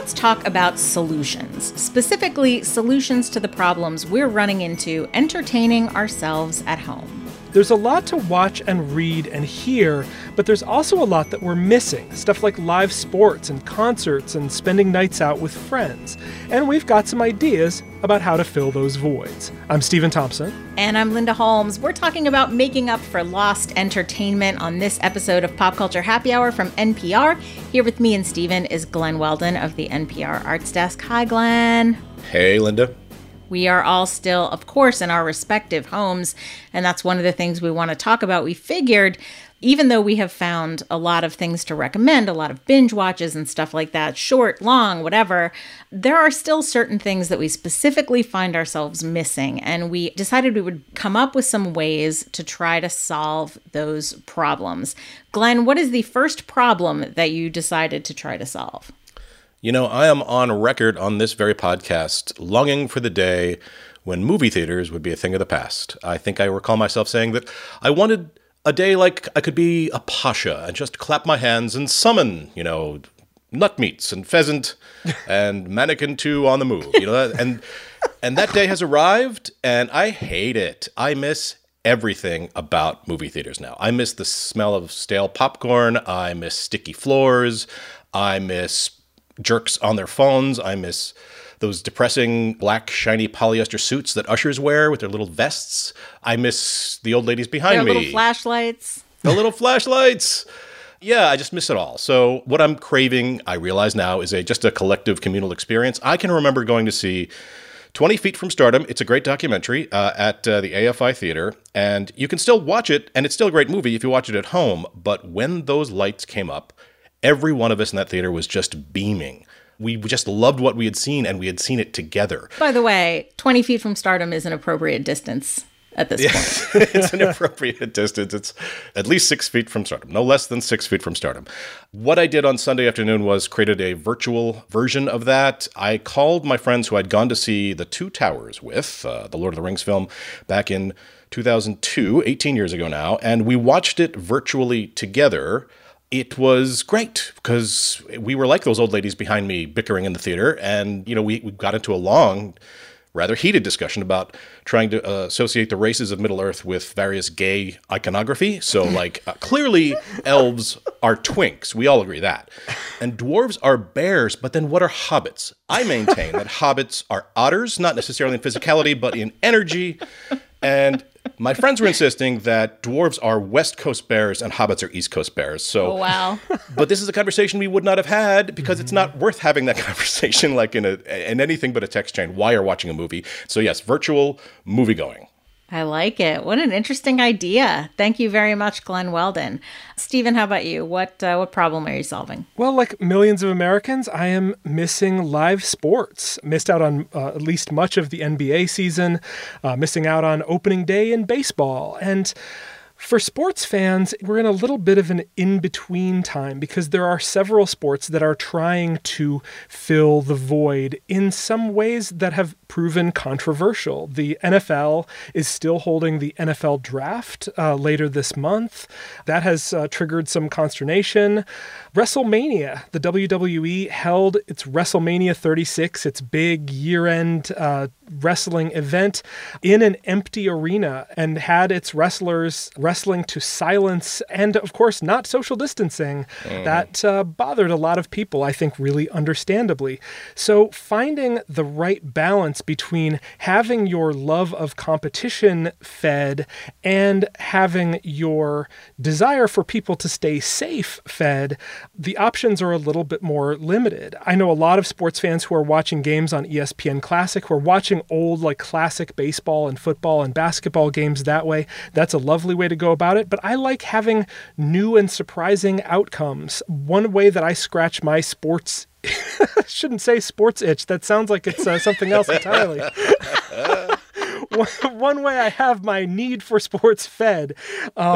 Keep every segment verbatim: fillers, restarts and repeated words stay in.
let's talk about solutions, specifically solutions to the problems we're running into entertaining ourselves at home. There's a lot to watch and read and hear, but there's also a lot that we're missing. Stuff like live sports and concerts and spending nights out with friends. And we've got some ideas about how to fill those voids. I'm Stephen Thompson. And I'm Linda Holmes. We're talking about making up for lost entertainment on this episode of Pop Culture Happy Hour from N P R. Here with me and Stephen is Glenn Weldon of the N P R Arts Desk. Hi, Glenn. Hey, Linda. We are all still, of course, in our respective homes, and that's one of the things we want to talk about. We figured, even though we have found a lot of things to recommend, a lot of binge watches and stuff like that, short, long, whatever, there are still certain things that we specifically find ourselves missing, and we decided we would come up with some ways to try to solve those problems. Glenn, what is the first problem that you decided to try to solve? You know, I am on record on this very podcast longing for the day when movie theaters would be a thing of the past. I think I recall myself saying that I wanted a day like I could be a pasha and just clap my hands and summon, you know, nut meats and pheasant and mannequin two on the move. You know, and and that day has arrived, and I hate it. I miss everything about movie theaters now. I miss the smell of stale popcorn. I miss sticky floors. I miss jerks on their phones. I miss those depressing black shiny polyester suits that ushers wear with their little vests. I miss the old ladies behind their me. Little flashlights. The little flashlights. Yeah, I just miss it all. So what I'm craving, I realize now, is a just a collective communal experience. I can remember going to see twenty feet from Stardom. It's a great documentary uh, at uh, the A F I Theater, and you can still watch it, and it's still a great movie if you watch it at home. But when those lights came up, every one of us in that theater was just beaming. We just loved what we had seen, and we had seen it together. By the way, twenty feet from Stardom is an appropriate distance at this yes, point. It's an appropriate distance. It's at least six feet from Stardom, no less than six feet from Stardom. What I did on Sunday afternoon was created a virtual version of that. I called my friends who I'd gone to see The Two Towers with, uh, the Lord of the Rings film, back in two thousand two, eighteen years ago now, and we watched it virtually together. It was great because we were like those old ladies behind me bickering in the theater. And, you know, we, we got into a long, rather heated discussion about trying to uh, associate the races of Middle-earth with various gay iconography. So, like, uh, clearly elves are twinks. We all agree that. And dwarves are bears. But then what are hobbits? I maintain that hobbits are otters, not necessarily in physicality, but in energy. And my friends were insisting that dwarves are West Coast bears and hobbits are East Coast bears. So, oh, wow. But this is a conversation we would not have had because mm-hmm. it's not worth having that conversation like in a in anything but a text chain while you're watching a movie. So yes, virtual movie going. I like it. What an interesting idea. Thank you very much, Glenn Weldon. Stephen, how about you? What uh, what problem are you solving? Well, like millions of Americans, I am missing live sports. Missed out on uh, at least much of the N B A season, uh, missing out on opening day in baseball. And for sports fans, we're in a little bit of an in-between time because there are several sports that are trying to fill the void in some ways that have proven controversial. The N F L is still holding the N F L draft uh, later this month. That has uh, triggered some consternation. WrestleMania, the W W E held its WrestleMania thirty-six, its big year-end uh, wrestling event, in an empty arena and had its wrestlers wrestling to silence and, of course, not social distancing. Mm. That uh, bothered a lot of people, I think, really understandably. So finding the right balance between having your love of competition fed and having your desire for people to stay safe fed, the options are a little bit more limited. I know a lot of sports fans who are watching games on E S P N Classic, who are watching old, like, classic baseball and football and basketball games that way. That's a lovely way to go about it, but I like having new and surprising outcomes. One way that I scratch my sports I shouldn't say sports itch. That sounds like it's uh, something else entirely. One way I have my need for sports fed um,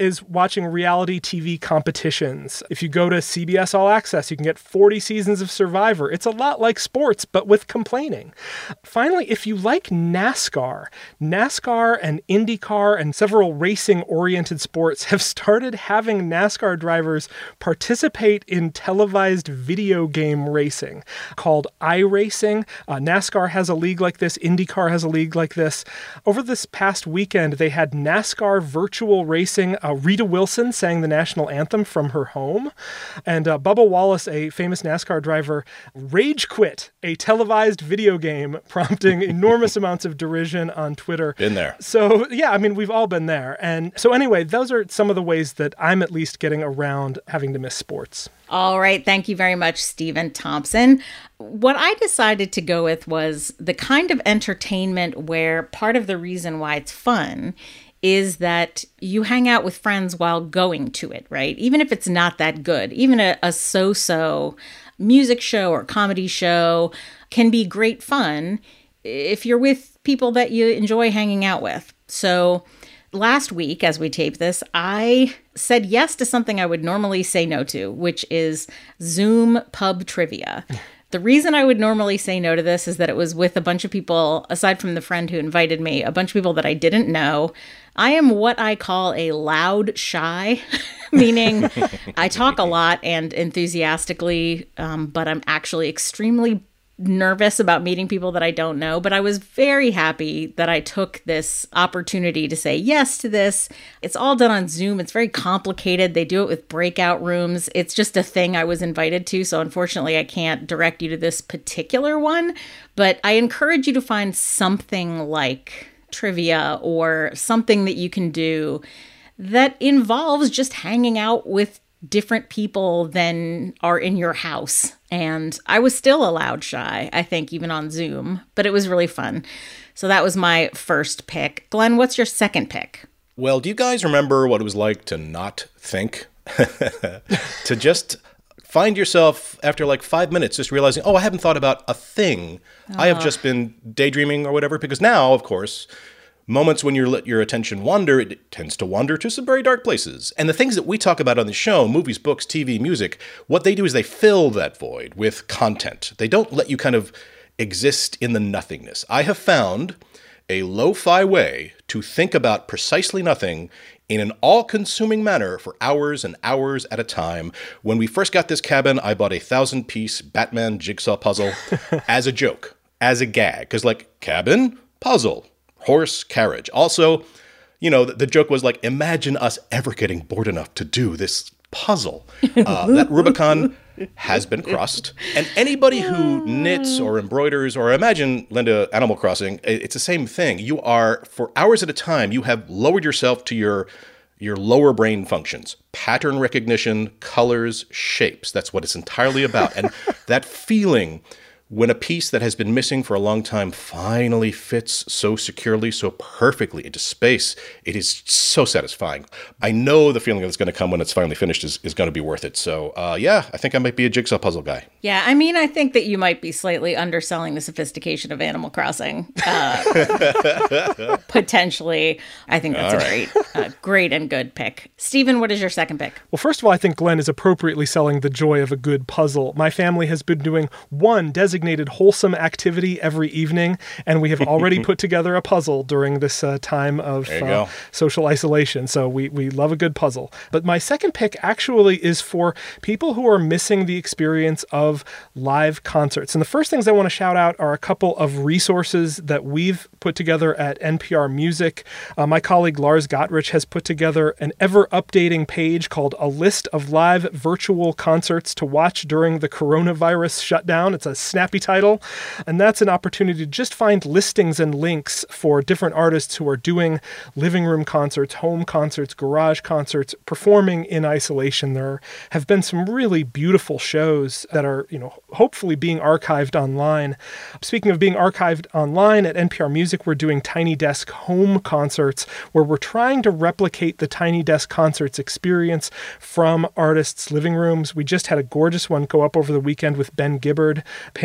is watching reality T V competitions. If you go to C B S All Access, you can get forty seasons of Survivor. It's a lot like sports, but with complaining. Finally, if you like NASCAR, NASCAR and IndyCar and several racing-oriented sports have started having NASCAR drivers participate in televised video game racing called iRacing. Uh, NASCAR has a league like this. IndyCar has a league like this. Over this past weekend, they had NASCAR virtual racing. Uh, Rita Wilson sang the national anthem from her home. And uh, Bubba Wallace, a famous NASCAR driver, rage quit a televised video game, prompting enormous amounts of derision on Twitter. Been there. So, yeah, I mean, we've all been there. And so anyway, those are some of the ways that I'm at least getting around having to miss sports. All right. Thank you very much, Stephen Thompson. What I decided to go with was the kind of entertainment where part of the reason why it's fun is that you hang out with friends while going to it, right? Even if it's not that good, even a, a so-so music show or comedy show can be great fun if you're with people that you enjoy hanging out with. So last week, as we tape this, I said yes to something I would normally say no to, which is Zoom pub trivia. The reason I would normally say no to this is that it was with a bunch of people, aside from the friend who invited me, a bunch of people that I didn't know. I am what I call a loud shy, meaning I talk a lot and enthusiastically, um, but I'm actually extremely nervous about meeting people that I don't know, but I was very happy that I took this opportunity to say yes to this. It's all done on Zoom. It's very complicated. They do it with breakout rooms. It's just a thing I was invited to, so unfortunately I can't direct you to this particular one, but I encourage you to find something like trivia or something that you can do that involves just hanging out with different people than are in your house. And I was still a loud shy, I think, even on Zoom, but it was really fun. So that was my first pick. Glenn, what's your second pick? Well, do you guys remember what it was like to not think? To just find yourself after like five minutes just realizing, oh, I haven't thought about a thing. Uh. I have just been daydreaming or whatever. Because now, of course, moments when you let your attention wander, it tends to wander to some very dark places. And the things that we talk about on the show, movies, books, T V, music, what they do is they fill that void with content. They don't let you kind of exist in the nothingness. I have found a lo-fi way to think about precisely nothing in an all-consuming manner for hours and hours at a time. When we first got this cabin, I bought a thousand-piece Batman jigsaw puzzle as a joke, as a gag. Because, like, cabin, puzzle, horse, carriage. Also, you know, the, the joke was like, imagine us ever getting bored enough to do this puzzle. Uh, that Rubicon has been crossed. And anybody who knits or embroiders, or imagine, Linda, Animal Crossing, it's the same thing. You are, for hours at a time, you have lowered yourself to your your lower brain functions. Pattern recognition, colors, shapes. That's what it's entirely about. And that feeling when a piece that has been missing for a long time finally fits so securely, so perfectly into space, it is so satisfying. I know the feeling that's going to come when it's finally finished is, is going to be worth it. So, uh, yeah, I think I might be a jigsaw puzzle guy. Yeah, I mean, I think that you might be slightly underselling the sophistication of Animal Crossing. Uh, potentially. I think that's All a right. great, uh, great and good pick. Stephen, what is your second pick? Well, first of all, I think Glenn is appropriately selling the joy of a good puzzle. My family has been doing one designated wholesome activity every evening, and we have already put together a puzzle during this uh, time of uh, social isolation. So we, we love a good puzzle. But my second pick actually is for people who are missing the experience of live concerts. And the first things I want to shout out are a couple of resources that we've put together at N P R Music. Uh, my colleague Lars Gottrich has put together an ever-updating page called A List of Live Virtual Concerts to Watch During the Coronavirus Shutdown. It's a snappy title, and that's an opportunity to just find listings and links for different artists who are doing living room concerts, home concerts, garage concerts, performing in isolation. There have been some really beautiful shows that are, you know, hopefully being archived online. Speaking of being archived online, at N P R Music, we're doing Tiny Desk home concerts where we're trying to replicate the Tiny Desk concerts experience from artists' living rooms. We just had a gorgeous one go up over the weekend with Ben Gibbard, paying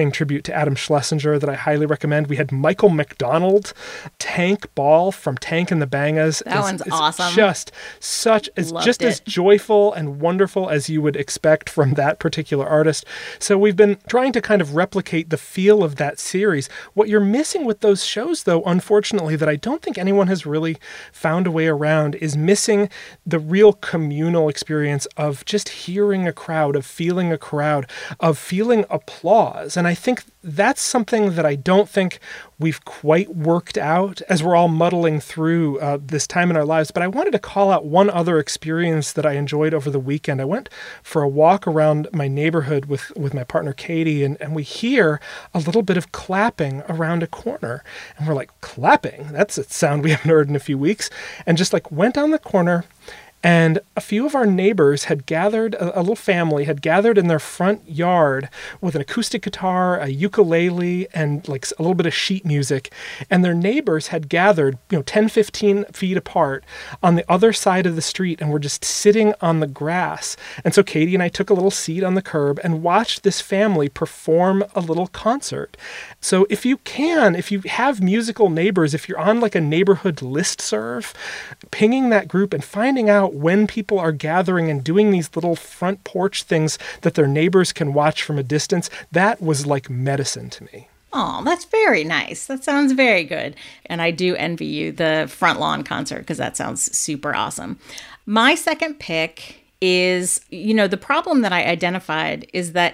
paying tribute to Adam Schlesinger that I highly recommend. We had Michael McDonald, Tank Ball from Tank and the Bangas. That is, one's is awesome. Just such, it's Loved just it. as joyful and wonderful as you would expect from that particular artist. So we've been trying to kind of replicate the feel of that series. What you're missing with those shows, though, unfortunately, that I don't think anyone has really found a way around, is missing the real communal experience of just hearing a crowd, of feeling a crowd, of feeling applause. And I think that's something that I don't think we've quite worked out as we're all muddling through uh, this time in our lives. But I wanted to call out one other experience that I enjoyed over the weekend. I went for a walk around my neighborhood with, with my partner, Katie, and, and we hear a little bit of clapping around a corner. And we're like, clapping? That's a sound we haven't heard in a few weeks. And just like went down the corner, and a few of our neighbors had gathered, a, a little family had gathered in their front yard with an acoustic guitar, a ukulele, and like a little bit of sheet music. And their neighbors had gathered, you know, ten, fifteen feet apart on the other side of the street and were just sitting on the grass. And so Katie and I took a little seat on the curb and watched this family perform a little concert. So if you can, if you have musical neighbors, if you're on like a neighborhood listserv, pinging that group and finding out when people are gathering and doing these little front porch things that their neighbors can watch from a distance, that was like medicine to me. Oh, that's very nice. That sounds very good. And I do envy you the front lawn concert because that sounds super awesome. My second pick is, you know, the problem that I identified is that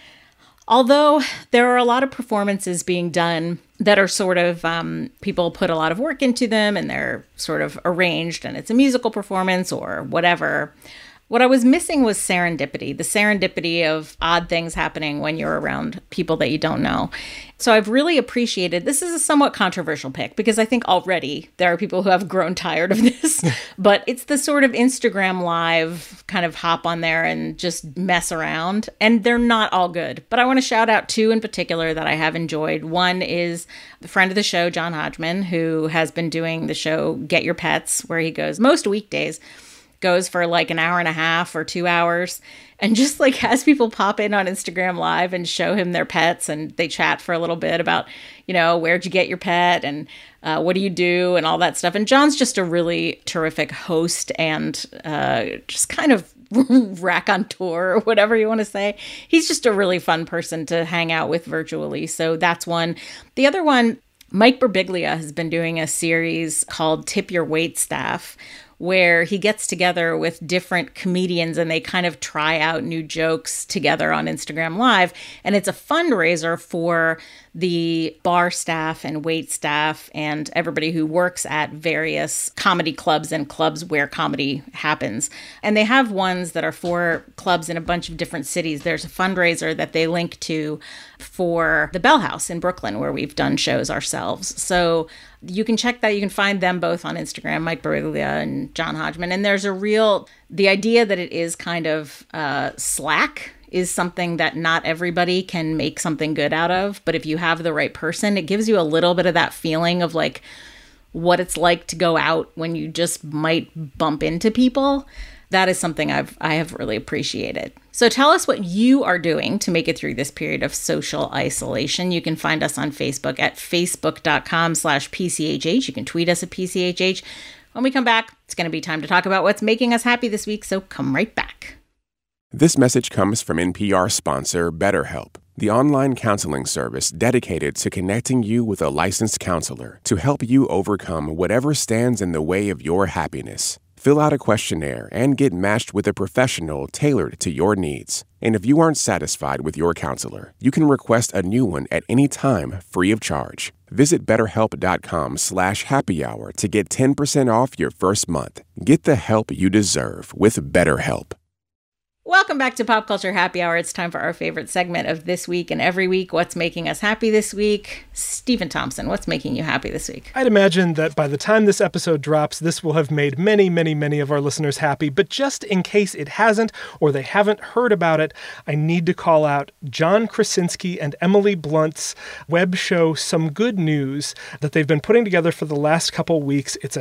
although there are a lot of performances being done that are sort of, um, people put a lot of work into them and they're sort of arranged and it's a musical performance or whatever, what I was missing was serendipity, the serendipity of odd things happening when you're around people that you don't know. So I've really appreciated, this is a somewhat controversial pick because I think already there are people who have grown tired of this, but it's the sort of Instagram live kind of hop on there and just mess around. And they're not all good, but I want to shout out two in particular that I have enjoyed. One is the friend of the show, John Hodgman, who has been doing the show Get Your Pets, where he goes most weekdays, goes for like an hour and a half or two hours and just like has people pop in on Instagram Live and show him their pets and they chat for a little bit about, you know, where'd you get your pet and uh, what do you do and all that stuff. And John's just a really terrific host and uh, just kind of raconteur or whatever you want to say. He's just a really fun person to hang out with virtually. So that's one. The other one, Mike Birbiglia has been doing a series called Tip Your Wait Staff, where he gets together with different comedians and they kind of try out new jokes together on Instagram Live. And it's a fundraiser for the bar staff and wait staff and everybody who works at various comedy clubs and clubs where comedy happens. And they have ones that are for clubs in a bunch of different cities. There's a fundraiser that they link to for the Bell House in Brooklyn, where we've done shows ourselves. So you can check that. You can find them both on Instagram, Mike Birbiglia and John Hodgman. And there's a real, the idea that it is kind of uh, slack is something that not everybody can make something good out of. But if you have the right person, it gives you a little bit of that feeling of like what it's like to go out when you just might bump into people. That is something I've, I have really appreciated. So tell us what you are doing to make it through this period of social isolation. You can find us on Facebook at facebook.com slash PCHH. You can tweet us at P C H H. When we come back, it's going to be time to talk about what's making us happy this week. So come right back. This message comes from N P R sponsor BetterHelp, the online counseling service dedicated to connecting you with a licensed counselor to help you overcome whatever stands in the way of your happiness. Fill out a questionnaire and get matched with a professional tailored to your needs. And if you aren't satisfied with your counselor, you can request a new one at any time, free of charge. Visit betterhelp.com slash happy hour to get ten percent off your first month. Get the help you deserve with BetterHelp. Welcome back to Pop Culture Happy Hour. It's time for our favorite segment of this week and every week. What's making us happy this week? Stephen Thompson, what's making you happy this week? I'd imagine that by the time this episode drops, this will have made many, many, many of our listeners happy. But just in case it hasn't or they haven't heard about it, I need to call out John Krasinski and Emily Blunt's web show, Some Good News, that they've been putting together for the last couple weeks. It's a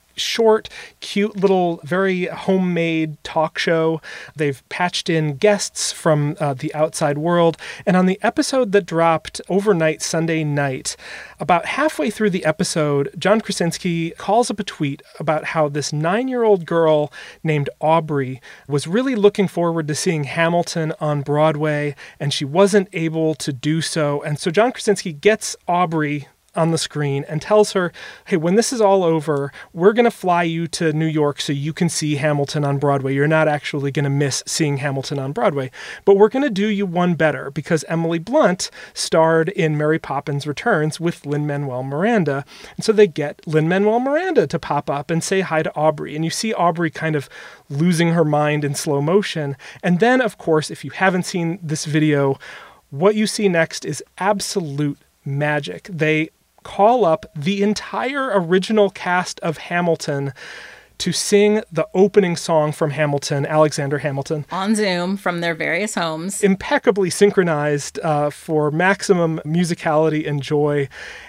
short, cute little, very homemade talk show. They've patched in guests from uh, the outside world. And on the episode that dropped overnight Sunday night, about halfway through the episode, John Krasinski calls up a tweet about how this nine-year-old girl named Aubrey was really looking forward to seeing Hamilton on Broadway, and she wasn't able to do so. And so John Krasinski gets Aubrey on the screen and tells her, hey, when this is all over, we're going to fly you to New York so you can see Hamilton on Broadway. You're not actually going to miss seeing Hamilton on Broadway, but we're going to do you one better, because Emily Blunt starred in Mary Poppins Returns with Lin-Manuel Miranda. And so they get Lin-Manuel Miranda to pop up and say hi to Aubrey. And you see Aubrey kind of losing her mind in slow motion. And then, of course, if you haven't seen this video, what you see next is absolute magic. They call up the entire original cast of Hamilton to sing the opening song from Hamilton, Alexander Hamilton. On Zoom from their various homes. Impeccably synchronized uh, for maximum musicality and joy.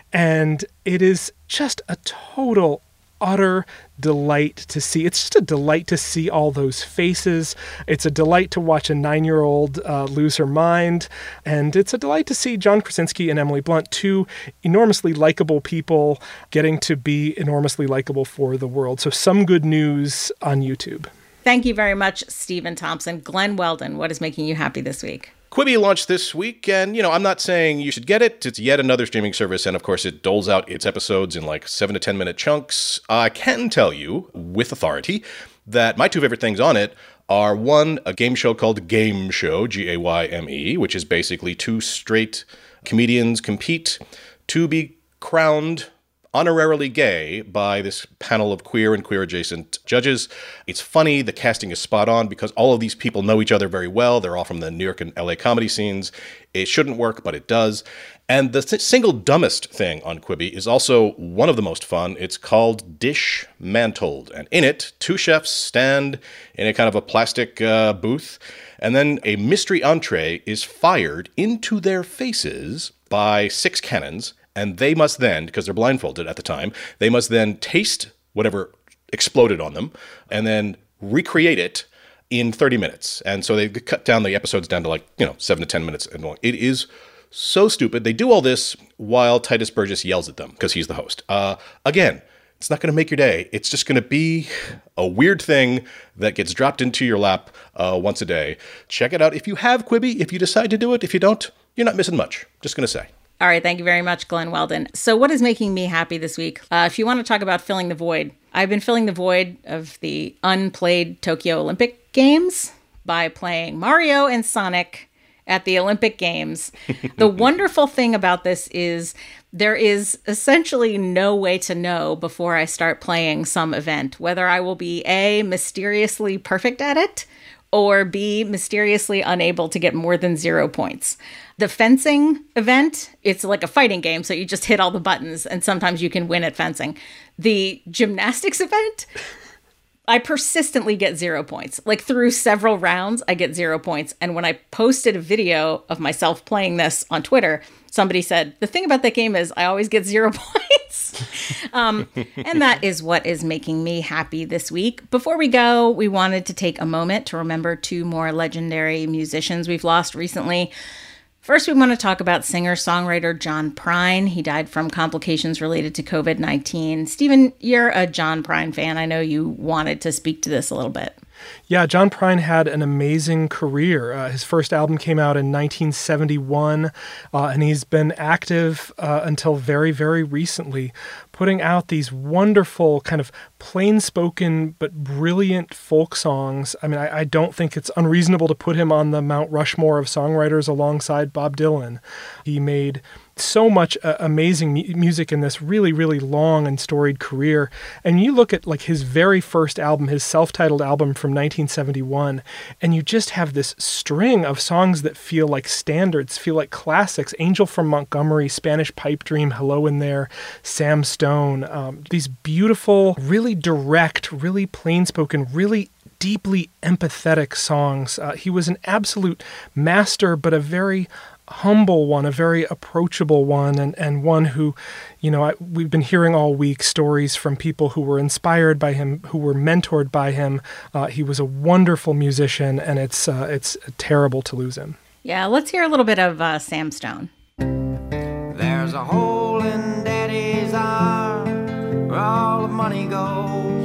And it is just a total, utter delight to see. It's just a delight to see all those faces. It's a delight to watch a nine-year-old uh, lose her mind. And it's a delight to see John Krasinski and Emily Blunt, two enormously likable people, getting to be enormously likable for the world. So some good news on YouTube. Thank you very much, Stephen Thompson. Glenn Weldon, what is making you happy this week? Quibi launched this week, and, you know, I'm not saying you should get it. It's yet another streaming service, and of course it doles out its episodes in like seven to ten minute chunks. I can tell you, with authority, that my two favorite things on it are, one, a game show called Game Show, G A Y M E, which is basically two straight comedians compete to be crowned honorarily gay by this panel of queer and queer-adjacent judges. It's funny. The casting is spot on because all of these people know each other very well. They're all from the New York and L A comedy scenes. It shouldn't work, but it does. And the th- single dumbest thing on Quibi is also one of the most fun. It's called Dismantled. And in it, two chefs stand in a kind of a plastic uh, booth, and then a mystery entree is fired into their faces by six cannons. And they must then, because they're blindfolded at the time, they must then taste whatever exploded on them and then recreate it in thirty minutes. And so they cut down the episodes down to like, you know, seven to ten minutes. And it is so stupid. They do all this while Titus Burgess yells at them because he's the host. Uh, again, it's not going to make your day. It's just going to be a weird thing that gets dropped into your lap uh, once a day. Check it out if you have Quibi. If you decide to do it, if you don't, you're not missing much. Just going to say. All right. Thank you very much, Glenn Weldon. So what is making me happy this week? Uh, if you want to talk about filling the void, I've been filling the void of the unplayed Tokyo Olympic Games by playing Mario and Sonic at the Olympic Games. The wonderful thing about this is there is essentially no way to know before I start playing some event whether I will be A, mysteriously perfect at it, or B, mysteriously unable to get more than zero points. The fencing event, it's like a fighting game, so you just hit all the buttons, and sometimes you can win at fencing. The gymnastics event, I persistently get zero points. Like through several rounds, I get zero points. And when I posted a video of myself playing this on Twitter, somebody said, the thing about that game is I always get zero points. um, and that is what is making me happy this week. Before we go, we wanted to take a moment to remember two more legendary musicians we've lost recently. First, we want to talk about singer-songwriter John Prine. He died from complications related to covid nineteen. Stephen, you're a John Prine fan. I know you wanted to speak to this a little bit. Yeah, John Prine had an amazing career. Uh, his first album came out in nineteen seventy-one, uh, and he's been active uh, until very, very recently, putting out these wonderful kind of plain-spoken but brilliant folk songs. I mean, I, I don't think it's unreasonable to put him on the Mount Rushmore of songwriters alongside Bob Dylan. He made so much uh, amazing mu- music in this really, really long and storied career. And you look at like his very first album, his self-titled album from nineteen seventy-one, and you just have this string of songs that feel like standards, feel like classics. Angel from Montgomery, Spanish Pipe Dream, Hello in There, Sam Stone. Um, these beautiful, really direct, really plain-spoken, really deeply empathetic songs. Uh, he was an absolute master, but a very humble one, a very approachable one, and, and one who, you know, I, we've been hearing all week stories from people who were inspired by him, who were mentored by him. Uh, he was a wonderful musician, and it's uh, it's terrible to lose him. Yeah, let's hear a little bit of uh, Sam Stone. There's a hole in Daddy's arm where all the money goes.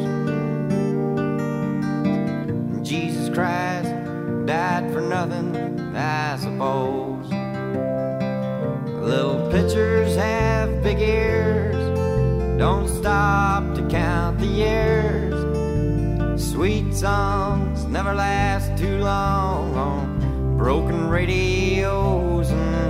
Jesus Christ died for nothing, I suppose. Little pitchers have big ears, don't stop to count the years. Sweet songs never last too long on broken radios.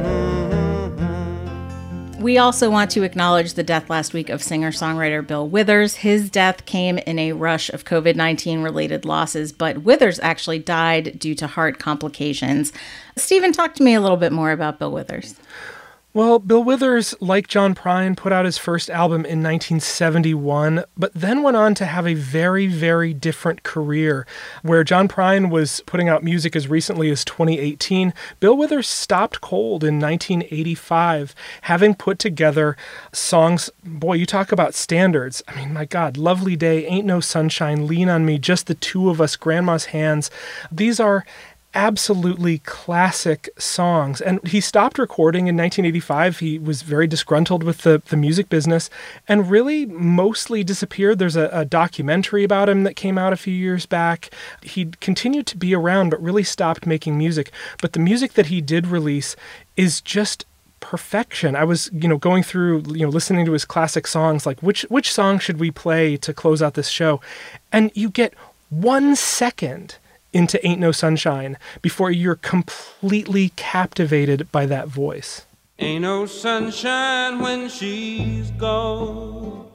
Mm-hmm. We also want to acknowledge the death last week of singer-songwriter Bill Withers. His death came in a rush of covid nineteen related losses, but Withers actually died due to heart complications. Stephen, talk to me a little bit more about Bill Withers. Well, Bill Withers, like John Prine, put out his first album in nineteen seventy-one, but then went on to have a very, very different career. Where John Prine was putting out music as recently as twenty eighteen, Bill Withers stopped cold in nineteen eighty-five, having put together songs, boy, you talk about standards. I mean, my God, Lovely Day, Ain't No Sunshine, Lean on Me, Just the Two of Us, Grandma's Hands. These are absolutely classic songs. And he stopped recording in nineteen eighty-five. He was very disgruntled with the, the music business and really mostly disappeared. There's a, a documentary about him that came out a few years back. He continued to be around, but really stopped making music. But the music that he did release is just perfection. I was, you know, going through, you know, listening to his classic songs, like which which song should we play to close out this show? And you get one second into Ain't No Sunshine before you're completely captivated by that voice. Ain't no sunshine when she's gone.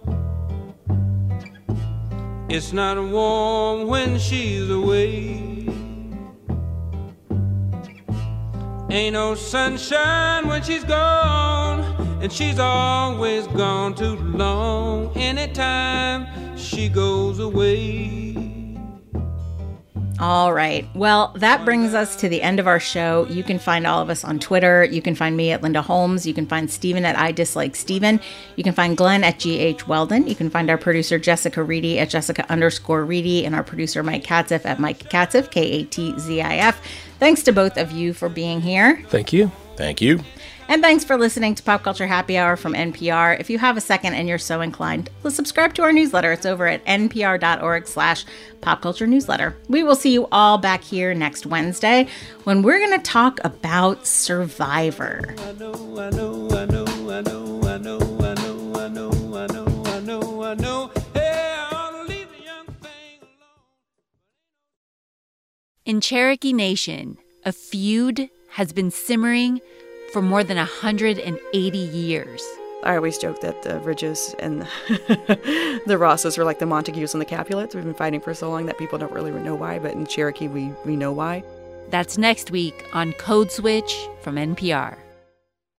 It's not warm when she's away. Ain't no sunshine when she's gone, and she's always gone too long. Anytime she goes away. All right. Well, that brings us to the end of our show. You can find all of us on Twitter. You can find me at Linda Holmes. You can find Stephen at I Dislike Stephen. You can find Glenn at G H Weldon. You can find our producer Jessica Reedy at Jessica underscore Reedy and our producer Mike Katzif at Mike Katzif, K A T Z I F. Thanks to both of you for being here. Thank you. Thank you. And thanks for listening to Pop Culture Happy Hour from N P R. If you have a second and you're so inclined, let's subscribe to our newsletter. It's over at npr.org slash pop culture newsletter. We will see you all back here next Wednesday when we're going to talk about Survivor. I know, I know, I know, I know, I know, I know, I know, I know, I know, I know. Hey, I ought to leave the young thing alone. In Cherokee Nation, a feud has been simmering for more than one hundred eighty years. I always joke that the Ridges and the Rosses are like the Montagues and the Capulets. We've been fighting for so long that people don't really know why, but in Cherokee, we, we know why. That's next week on Code Switch from N P R.